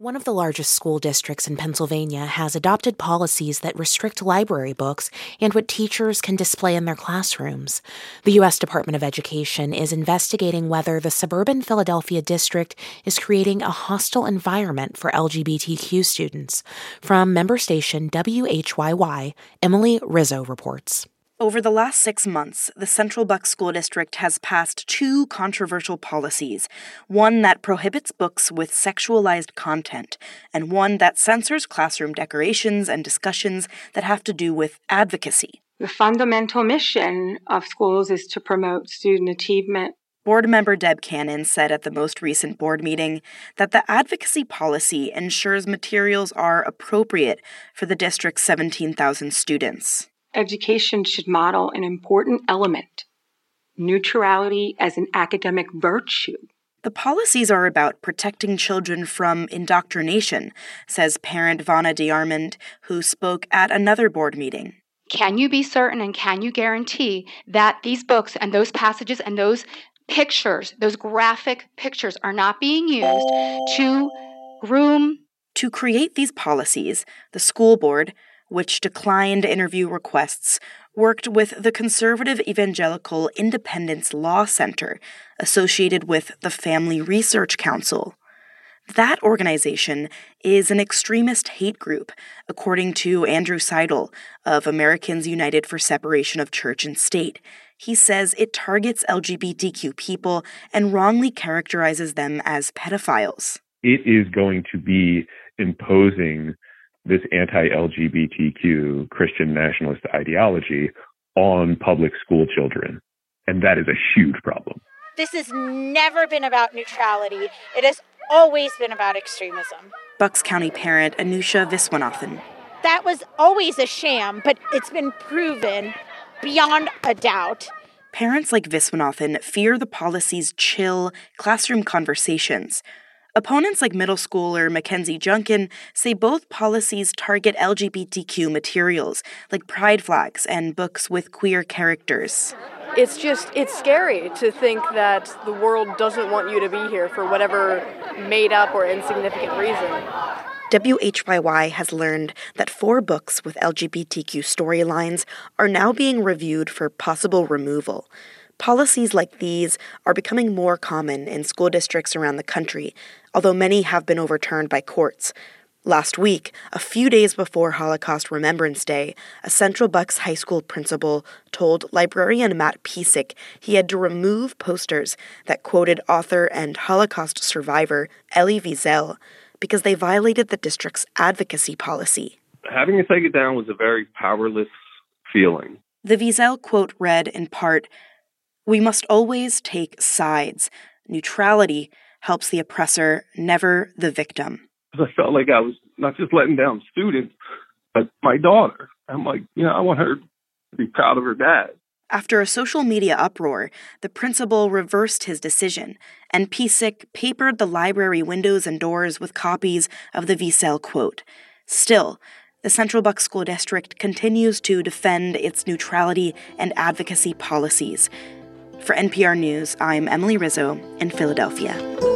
One of the largest school districts in Pennsylvania has adopted policies that restrict library books and what teachers can display in their classrooms. The U.S. Department of Education is investigating whether the suburban Philadelphia district is creating a hostile environment for LGBTQ students. From member station WHYY, Emily Rizzo reports. Over the last 6 months, the Central Bucks School District has passed 2 controversial policies, one that prohibits books with sexualized content, and one that censors classroom decorations and discussions that have to do with advocacy. The fundamental mission of schools is to promote student achievement. Board member Deb Cannon said at the most recent board meeting that the advocacy policy ensures materials are appropriate for the district's 17,000 students. Education should model an important element, neutrality as an academic virtue. The policies are about protecting children from indoctrination, says parent Vanna DeArmond, who spoke at another board meeting. Can you be certain and can you guarantee that these books and those passages and those pictures, those graphic pictures, are not being used to groom? To create these policies, the school board, which declined interview requests, worked with the conservative evangelical Independence Law Center, associated with the Family Research Council. That organization is an extremist hate group, according to Andrew Seidel of Americans United for Separation of Church and State. He says it targets LGBTQ people and wrongly characterizes them as pedophiles. It is going to be imposing this anti-LGBTQ Christian nationalist ideology on public school children. And that is a huge problem. This has never been about neutrality. It has always been about extremism. Bucks County parent Anusha Viswanathan. That was always a sham, but it's been proven beyond a doubt. Parents like Viswanathan fear the policies chill classroom conversations. Opponents like middle schooler Mackenzie Junkin say both policies target LGBTQ materials, like pride flags and books with queer characters. It's scary to think that the world doesn't want you to be here for whatever made-up or insignificant reason. WHYY has learned that 4 books with LGBTQ storylines are now being reviewed for possible removal. Policies like these are becoming more common in school districts around the country, although many have been overturned by courts. Last week, a few days before Holocaust Remembrance Day, a Central Bucks High School principal told librarian Matt Piesick he had to remove posters that quoted author and Holocaust survivor Elie Wiesel because they violated the district's advocacy policy. Having to take it down was a very powerless feeling. The Wiesel quote read, in part, "We must always take sides. Neutrality helps the oppressor, never the victim." I felt like I was not just letting down students, but my daughter. I'm like, I want her to be proud of her dad. After a social media uproar, the principal reversed his decision, and Piesick papered the library windows and doors with copies of the Wiesel quote. Still, the Central Bucks School District continues to defend its neutrality and advocacy policies. For NPR News, I'm Emily Rizzo in Philadelphia.